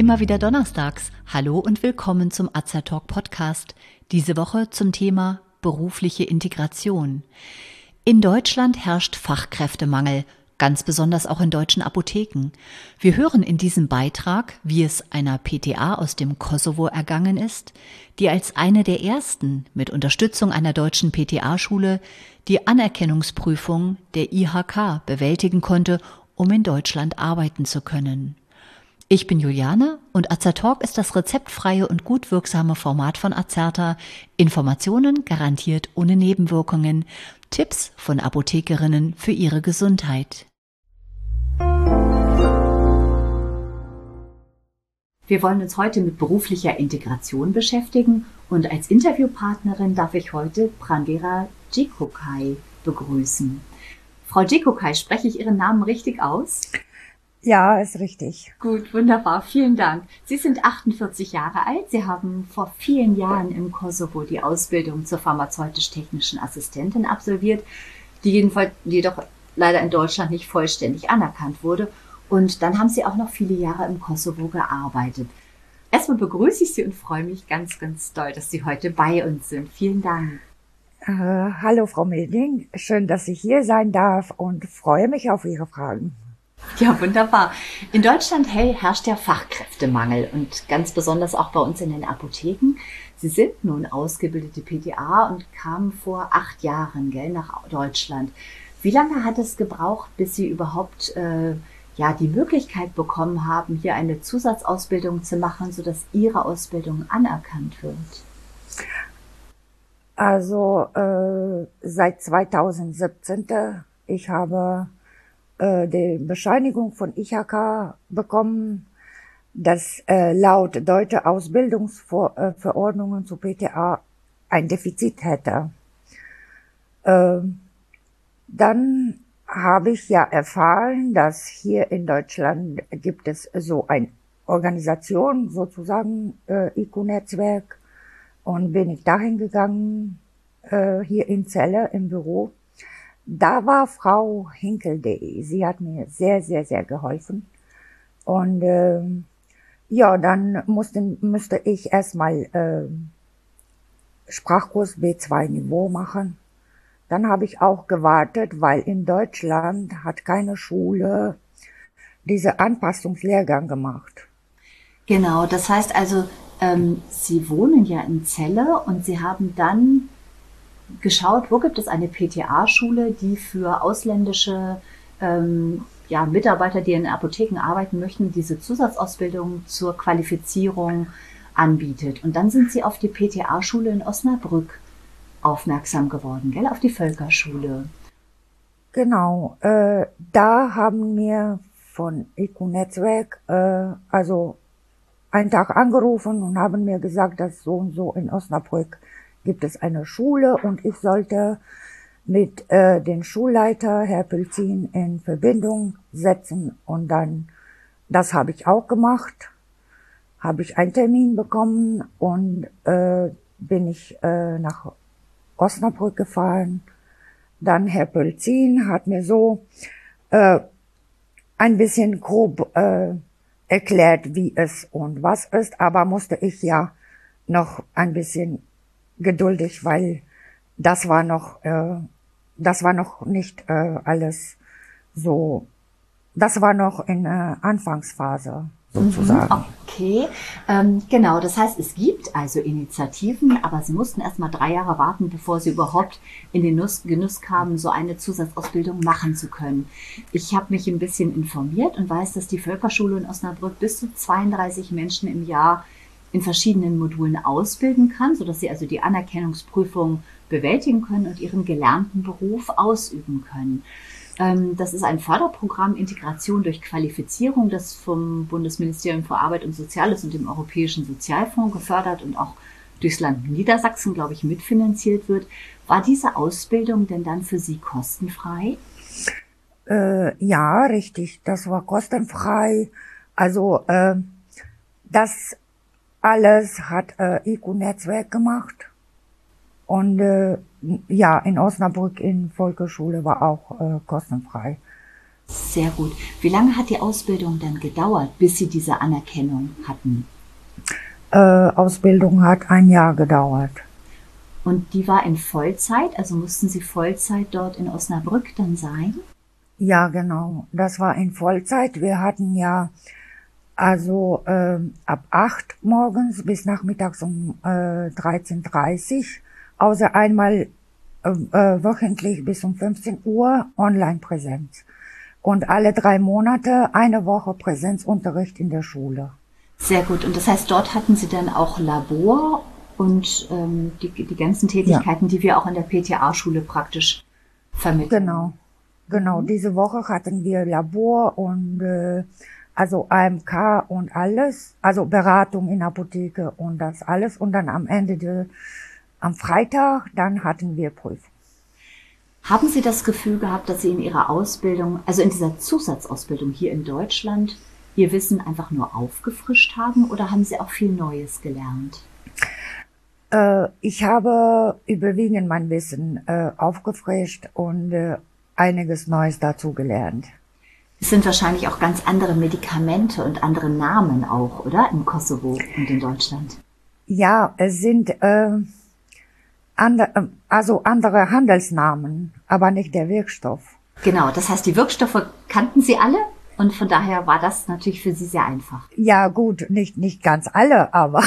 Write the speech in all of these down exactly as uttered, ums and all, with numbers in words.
Immer wieder donnerstags. Hallo und willkommen zum Azertalk Podcast. Diese Woche zum Thema berufliche Integration. In Deutschland herrscht Fachkräftemangel, ganz besonders auch in deutschen Apotheken. Wir hören in diesem Beitrag, wie es einer P T A aus dem Kosovo ergangen ist, die als eine der ersten mit Unterstützung einer deutschen P T A-Schule die Anerkennungsprüfung der I H K bewältigen konnte, um in Deutschland arbeiten zu können. Ich bin Juliane und Azertalk ist das rezeptfreie und gut wirksame Format von Azerta. Informationen garantiert ohne Nebenwirkungen. Tipps von Apothekerinnen für ihre Gesundheit. Wir wollen uns heute mit beruflicher Integration beschäftigen und als Interviewpartnerin darf ich heute Prandera Djikokai begrüßen. Frau Djikokai, spreche ich Ihren Namen richtig aus? Ja, ist richtig. Gut, wunderbar, vielen Dank. Sie sind achtundvierzig Jahre alt. Sie haben vor vielen Jahren im Kosovo die Ausbildung zur pharmazeutisch-technischen Assistentin absolviert, die jedenfalls jedoch leider in Deutschland nicht vollständig anerkannt wurde. Und dann haben Sie auch noch viele Jahre im Kosovo gearbeitet. Erstmal begrüße ich Sie und freue mich ganz, ganz doll, dass Sie heute bei uns sind. Vielen Dank. Äh, hallo Frau Meding, schön, dass ich hier sein darf und freue mich auf Ihre Fragen. Ja, wunderbar. In Deutschland herrscht ja Fachkräftemangel und ganz besonders auch bei uns in den Apotheken. Sie sind nun ausgebildete P T A und kamen vor acht Jahren, gell, nach Deutschland. Wie lange hat es gebraucht, bis Sie überhaupt äh, ja die Möglichkeit bekommen haben, hier eine Zusatzausbildung zu machen, sodass Ihre Ausbildung anerkannt wird? Also äh, seit zweitausendsiebzehn, ich habe die Bescheinigung von I H K bekommen, dass äh, laut deutscher Ausbildungsverordnungen zu P T A ein Defizit hätte. Äh, dann habe ich ja erfahren, dass hier in Deutschland gibt es so eine Organisation, sozusagen äh, I Q-Netzwerk, und bin ich dahin gegangen, äh, hier in Celle im Büro. Da war Frau Hinkel.de. Sie hat mir sehr, sehr, sehr geholfen. Und äh, ja, dann musste, musste ich erstmal äh, Sprachkurs B zwei Niveau machen. Dann habe ich auch gewartet, weil in Deutschland hat keine Schule diese Anpassungslehrgang gemacht. Genau, das heißt also, ähm, Sie wohnen ja in Celle und Sie haben dann geschaut, wo gibt es eine P T A-Schule, die für ausländische ähm, ja, Mitarbeiter, die in Apotheken arbeiten möchten, diese Zusatzausbildung zur Qualifizierung anbietet. Und dann sind Sie auf die P T A-Schule in Osnabrück aufmerksam geworden, gell? Auf die Völkerschule. Genau, äh, da haben wir von I Q-Netzwerk äh, also einen Tag angerufen und haben mir gesagt, dass so und so in Osnabrück gibt es eine Schule und ich sollte mit äh, dem Schulleiter, Herr Pülzin, in Verbindung setzen und dann, das habe ich auch gemacht, habe ich einen Termin bekommen und äh, bin ich äh, nach Osnabrück gefahren. Dann Herr Pülzin hat mir so äh, ein bisschen grob äh, erklärt, wie es und was ist, aber musste ich ja noch ein bisschen geduldig, weil das war noch, äh, das war noch nicht äh, alles so, das war noch in äh, Anfangsphase sozusagen. Okay, ähm, genau, das heißt, es gibt also Initiativen, aber Sie mussten erst mal drei Jahre warten, bevor Sie überhaupt in den Genuss, Genuss kamen, so eine Zusatzausbildung machen zu können. Ich habe mich ein bisschen informiert und weiß, dass die Völkerschule in Osnabrück bis zu zweiunddreißig Menschen im Jahr in verschiedenen Modulen ausbilden kann, sodass sie also die Anerkennungsprüfung bewältigen können und ihren gelernten Beruf ausüben können. Das ist ein Förderprogramm Integration durch Qualifizierung, das vom Bundesministerium für Arbeit und Soziales und dem Europäischen Sozialfonds gefördert und auch durchs Land Niedersachsen, glaube ich, mitfinanziert wird. War diese Ausbildung denn dann für Sie kostenfrei? Äh, ja, richtig. Das war kostenfrei. Also äh, das alles hat äh, I Q-Netzwerk gemacht. Und äh, ja, in Osnabrück in Volksschule war auch äh, kostenfrei. Sehr gut. Wie lange hat die Ausbildung dann gedauert, bis Sie diese Anerkennung hatten? Äh, Ausbildung hat ein Jahr gedauert. Und die war in Vollzeit, also mussten Sie Vollzeit dort in Osnabrück dann sein? Ja, genau. Das war in Vollzeit. Wir hatten ja also äh, ab acht morgens bis nachmittags um äh, dreizehn Uhr dreißig, außer einmal äh, äh, wöchentlich bis um fünfzehn Uhr Online-Präsenz. Und alle drei Monate eine Woche Präsenzunterricht in der Schule. Sehr gut. Und das heißt, dort hatten Sie dann auch Labor und ähm, die, die ganzen Tätigkeiten, ja, die wir auch in der P T A-Schule praktisch vermitteln. Genau, genau. Mhm. Diese Woche hatten wir Labor und äh, also A M K und alles, also Beratung in Apotheke und das alles. Und dann am Ende, de, am Freitag, dann hatten wir Prüfung. Haben Sie das Gefühl gehabt, dass Sie in Ihrer Ausbildung, also in dieser Zusatzausbildung hier in Deutschland, Ihr Wissen einfach nur aufgefrischt haben oder haben Sie auch viel Neues gelernt? Äh, ich habe überwiegend mein Wissen äh, aufgefrischt und äh, einiges Neues dazu gelernt. Es sind wahrscheinlich auch ganz andere Medikamente und andere Namen auch, oder? Im Kosovo und in Deutschland. Ja, es sind äh, andere, also andere Handelsnamen, aber nicht der Wirkstoff. Genau, das heißt, die Wirkstoffe kannten Sie alle? Und von daher war das natürlich für Sie sehr einfach. Ja gut, nicht, nicht ganz alle, aber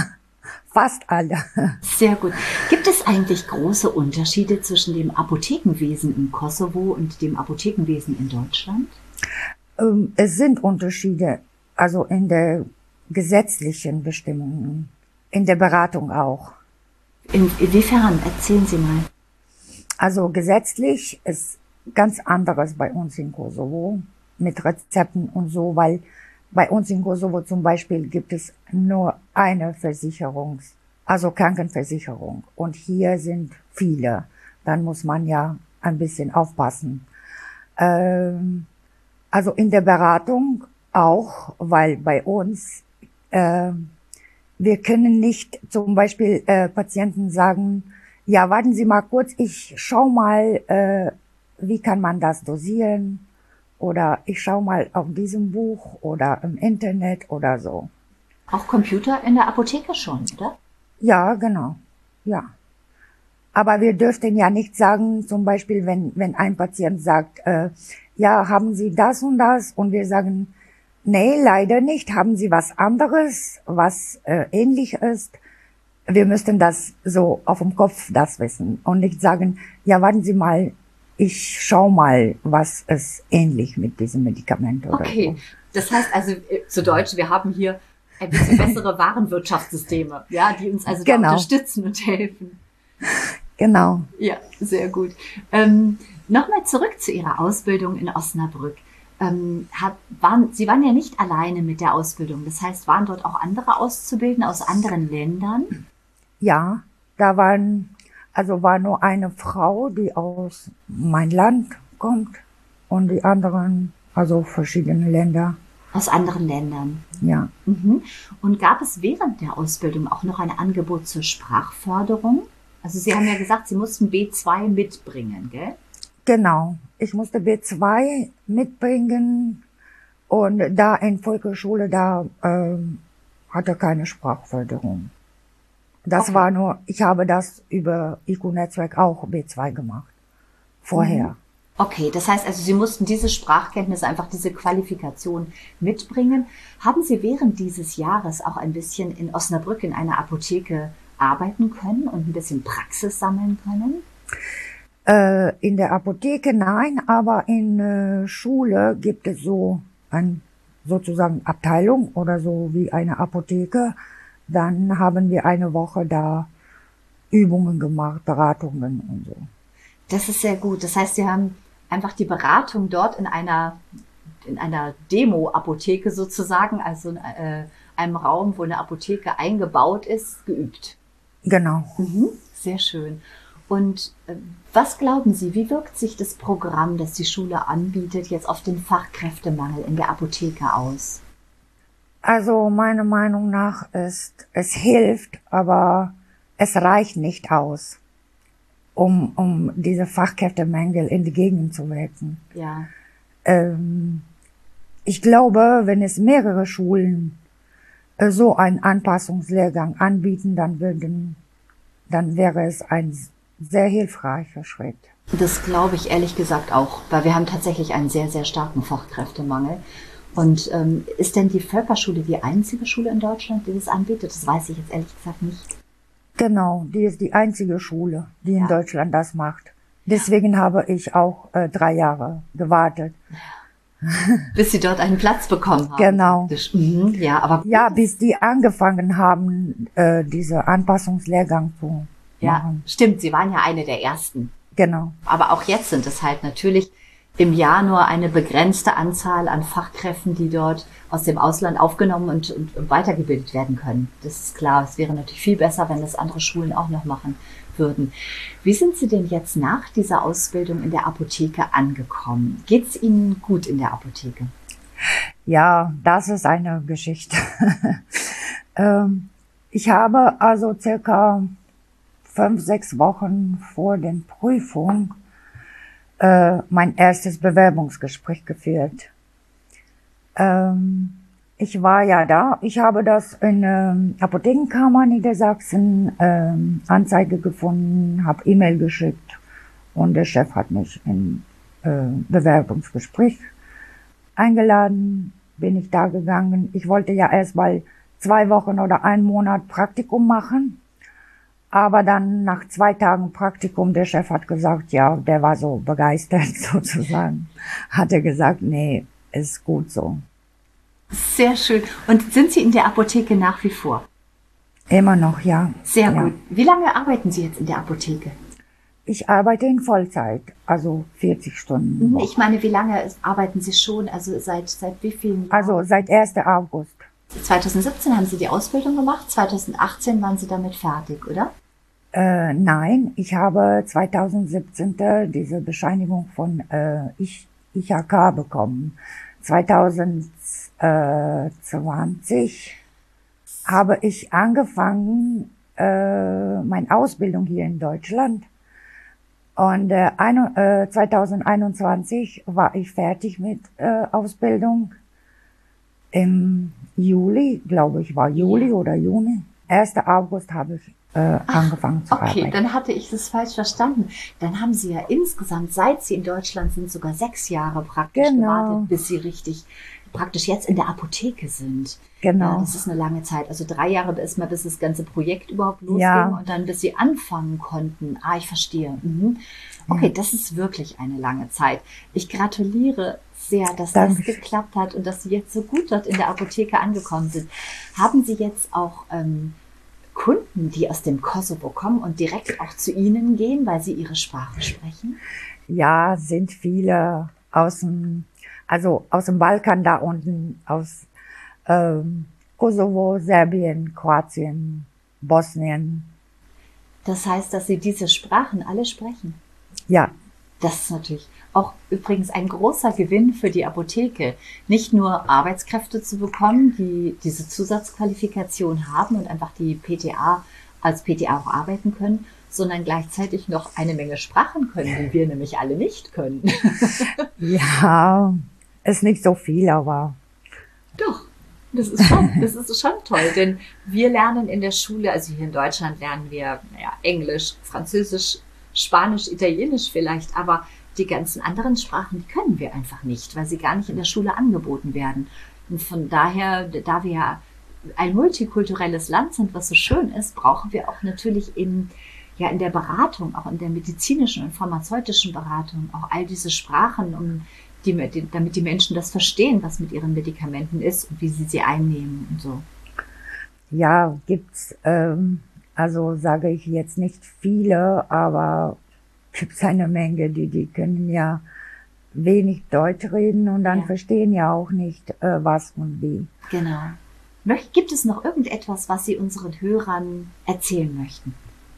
fast alle. Sehr gut. Gibt es eigentlich große Unterschiede zwischen dem Apothekenwesen im Kosovo und dem Apothekenwesen in Deutschland? Ähm, es sind Unterschiede, also in der gesetzlichen Bestimmungen, in der Beratung auch. In, inwiefern? Erzählen Sie mal. Also gesetzlich ist ganz anderes bei uns in Kosovo mit Rezepten und so, weil bei uns in Kosovo zum Beispiel gibt es nur eine Versicherung, also Krankenversicherung. Und hier sind viele. Dann muss man ja ein bisschen aufpassen. Ähm, also in der Beratung auch, weil bei uns, äh, wir können nicht zum Beispiel äh, Patienten sagen, ja, warten Sie mal kurz, ich schau mal, äh, wie kann man das dosieren? Oder ich schau mal auf diesem Buch oder im Internet oder so. Auch Computer in der Apotheke schon, oder? Ja, genau. Ja. Aber wir dürften ja nicht sagen, zum Beispiel, wenn, wenn ein Patient sagt, äh, ja, haben Sie das und das? Und wir sagen, nee, leider nicht. Haben Sie was anderes, was äh, ähnlich ist? Wir müssten das so auf dem Kopf das wissen und nicht sagen, ja, warten Sie mal, ich schau mal, was ist ähnlich mit diesem Medikament oder okay. so. Das heißt also zu Deutsch, wir haben hier ein bisschen bessere Warenwirtschaftssysteme, ja, die uns also genau. da unterstützen und helfen. Genau. Ja, sehr gut. Ähm, Nochmal zurück zu Ihrer Ausbildung in Osnabrück. Ähm, hat, waren, Sie waren ja nicht alleine mit der Ausbildung. Das heißt, waren dort auch andere Auszubildende aus anderen Ländern? Ja, da waren, also war nur eine Frau, die aus mein Land kommt und die anderen, also verschiedene Länder. Aus anderen Ländern? Ja. Mhm. Und gab es während der Ausbildung auch noch ein Angebot zur Sprachförderung? Also Sie haben ja gesagt, Sie mussten B zwei mitbringen, gell? Genau. Ich musste B zwei mitbringen und da in Volksschule, da ähm, hatte keine Sprachförderung. Das okay. war nur, ich habe das über I Q-Netzwerk auch B zwei gemacht. Vorher. Okay, das heißt also, Sie mussten diese Sprachkenntnisse, einfach diese Qualifikation mitbringen. Haben Sie während dieses Jahres auch ein bisschen in Osnabrück in einer Apotheke arbeiten können und ein bisschen Praxis sammeln können? Äh, in der Apotheke nein, aber in äh, Schule gibt es so ein sozusagen Abteilung oder so wie eine Apotheke. Dann haben wir eine Woche da Übungen gemacht, Beratungen und so. Das ist sehr gut. Das heißt, Sie haben einfach die Beratung dort in einer, in einer Demo-Apotheke sozusagen, also in äh, einem Raum, wo eine Apotheke eingebaut ist, geübt. Genau. Mhm, sehr schön. Und äh, was glauben Sie, wie wirkt sich das Programm, das die Schule anbietet, jetzt auf den Fachkräftemangel in der Apotheke aus? Also meiner Meinung nach ist, es hilft, aber es reicht nicht aus, um, um diese Fachkräftemängel entgegenzuwirken. Ja. Ähm, ich glaube, wenn es mehrere Schulen äh, so einen Anpassungslehrgang anbieten, dann würden, dann wäre es ein sehr hilfreicher Schritt. Das glaube ich ehrlich gesagt auch, weil wir haben tatsächlich einen sehr, sehr starken Fachkräftemangel. Und ähm, ist denn die Völkerschule die einzige Schule in Deutschland, die das anbietet? Das weiß ich jetzt ehrlich gesagt nicht. Genau, die ist die einzige Schule, die in Ja. Deutschland das macht. Deswegen habe ich auch äh, drei Jahre gewartet. Bis Sie dort einen Platz bekommen haben. Genau. Mhm, ja, aber Ja, bis die angefangen haben, äh, diese Anpassungslehrgang zu ja, machen. stimmt, Sie waren ja eine der ersten. Genau. Aber auch jetzt sind es halt natürlich im Jahr nur eine begrenzte Anzahl an Fachkräften, die dort aus dem Ausland aufgenommen und, und, und weitergebildet werden können. Das ist klar. Es wäre natürlich viel besser, wenn das andere Schulen auch noch machen würden. Wie sind Sie denn jetzt nach dieser Ausbildung in der Apotheke angekommen? Geht es Ihnen gut in der Apotheke? Ja, das ist eine Geschichte. ähm, ich habe also circa fünf, sechs Wochen vor der Prüfung äh, mein erstes Bewerbungsgespräch geführt. Ähm, ich war ja da. Ich habe das in der ähm, Apothekenkammer Niedersachsen ähm, Anzeige gefunden, habe E-Mail geschickt und der Chef hat mich in äh, Bewerbungsgespräch eingeladen. Bin ich da gegangen. Ich wollte ja erst mal zwei Wochen oder einen Monat Praktikum machen. Aber dann nach zwei Tagen Praktikum, der Chef hat gesagt, ja, der war so begeistert sozusagen, hat er gesagt, nee, ist gut so. Sehr schön. Und sind Sie in der Apotheke nach wie vor? Immer noch, ja. Sehr ja. gut. Wie lange arbeiten Sie jetzt in der Apotheke? Ich arbeite in Vollzeit, also vierzig Stunden. Ich meine, wie lange arbeiten Sie schon? Also seit, seit wie vielen Jahren? Also seit ersten August. zwanzig siebzehn haben Sie die Ausbildung gemacht, zwanzig achtzehn waren Sie damit fertig, oder? Äh, nein, ich habe zwanzig siebzehn diese Bescheinigung von äh, I H K bekommen. zwanzig zwanzig habe ich angefangen, äh, meine Ausbildung hier in Deutschland. Und äh, ein, äh, zwanzig einundzwanzig war ich fertig mit äh, Ausbildung. Im Juli, glaube ich, war Juli oder Juni. ersten August habe ich äh, Ach, angefangen zu okay, arbeiten. Okay, dann hatte ich das falsch verstanden. Dann haben Sie ja insgesamt, seit Sie in Deutschland sind, sogar sechs Jahre praktisch genau. gewartet, bis Sie richtig praktisch jetzt in der Apotheke sind. Genau. Ja, das ist eine lange Zeit. Also drei Jahre erstmal, bis das ganze Projekt überhaupt losging ja. und dann, bis Sie anfangen konnten. Ah, ich verstehe. Mhm. Okay, ja. Das ist wirklich eine lange Zeit. Ich gratuliere sehr, dass Danke. Das geklappt hat und dass Sie jetzt so gut dort in der Apotheke angekommen sind. Haben Sie jetzt auch ähm, Kunden, die aus dem Kosovo kommen und direkt auch zu Ihnen gehen, weil Sie Ihre Sprache sprechen? Ja, sind viele aus dem, also aus dem Balkan da unten, aus ähm, Kosovo, Serbien, Kroatien, Bosnien. Das heißt, dass Sie diese Sprachen alle sprechen? Ja. Das ist natürlich auch übrigens ein großer Gewinn für die Apotheke, nicht nur Arbeitskräfte zu bekommen, die diese Zusatzqualifikation haben und einfach die P T A als P T A auch arbeiten können, sondern gleichzeitig noch eine Menge Sprachen können, die wir nämlich alle nicht können. Ja, ist nicht so viel, aber... Doch, das ist schon, das ist schon toll, denn wir lernen in der Schule, also hier in Deutschland lernen wir naja, Englisch, Französisch, Spanisch, Italienisch vielleicht, aber die ganzen anderen Sprachen, die können wir einfach nicht, weil sie gar nicht in der Schule angeboten werden. Und von daher, da wir ja ein multikulturelles Land sind, was so schön ist, brauchen wir auch natürlich in, ja, in der Beratung, auch in der medizinischen und pharmazeutischen Beratung, auch all diese Sprachen, um die, damit die Menschen das verstehen, was mit ihren Medikamenten ist und wie sie sie einnehmen und so. Ja, gibt's, ähm, also sage ich jetzt nicht viele, aber gibt's eine Menge, die, die können ja wenig Deutsch reden und dann ja. verstehen ja auch nicht, äh, was und wie. Genau. Gibt es noch irgendetwas, was Sie unseren Hörern erzählen möchten?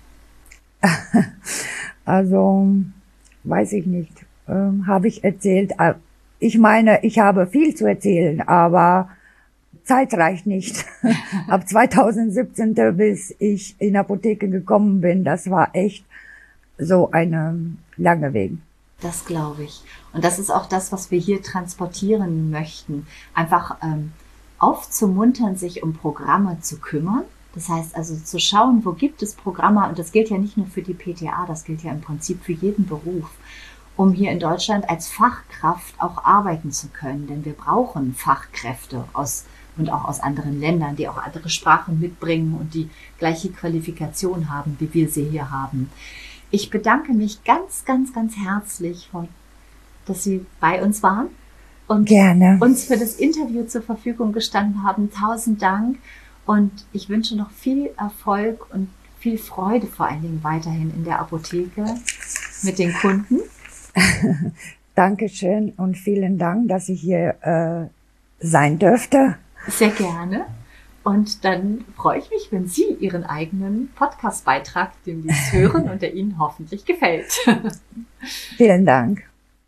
Also, weiß ich nicht. Ähm, habe ich erzählt. Ich meine, ich habe viel zu erzählen, aber Zeit reicht nicht. Ab zwanzig siebzehn, bis ich in die Apotheke gekommen bin, das war echt so eine lange Weg. Das glaube ich. Und das ist auch das, was wir hier transportieren möchten. Einfach ähm, aufzumuntern, sich um Programme zu kümmern. Das heißt also zu schauen, wo gibt es Programme, und das gilt ja nicht nur für die P T A, das gilt ja im Prinzip für jeden Beruf, um hier in Deutschland als Fachkraft auch arbeiten zu können. Denn wir brauchen Fachkräfte aus und auch aus anderen Ländern, die auch andere Sprachen mitbringen und die gleiche Qualifikation haben, wie wir sie hier haben. Ich bedanke mich ganz, ganz, ganz herzlich, dass Sie bei uns waren und Gerne. uns für das Interview zur Verfügung gestanden haben. Tausend Dank, und ich wünsche noch viel Erfolg und viel Freude vor allen Dingen weiterhin in der Apotheke mit den Kunden. Dankeschön und vielen Dank, dass ich hier äh, sein dürfte. Sehr gerne. Und dann freue ich mich, wenn Sie Ihren eigenen Podcast-Beitrag demnächst hören und der Ihnen hoffentlich gefällt. Vielen Dank.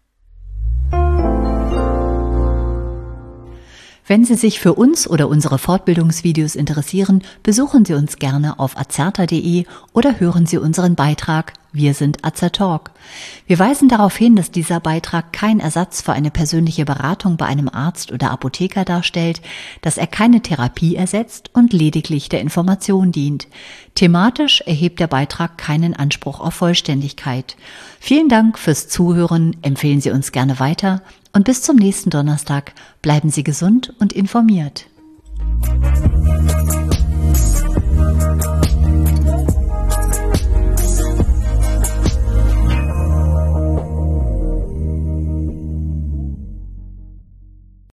Wenn Sie sich für uns oder unsere Fortbildungsvideos interessieren, besuchen Sie uns gerne auf azerta punkt de oder hören Sie unseren Beitrag Wir sind Azertalk. Wir weisen darauf hin, dass dieser Beitrag kein Ersatz für eine persönliche Beratung bei einem Arzt oder Apotheker darstellt, dass er keine Therapie ersetzt und lediglich der Information dient. Thematisch erhebt der Beitrag keinen Anspruch auf Vollständigkeit. Vielen Dank fürs Zuhören, empfehlen Sie uns gerne weiter und bis zum nächsten Donnerstag. Bleiben Sie gesund und informiert.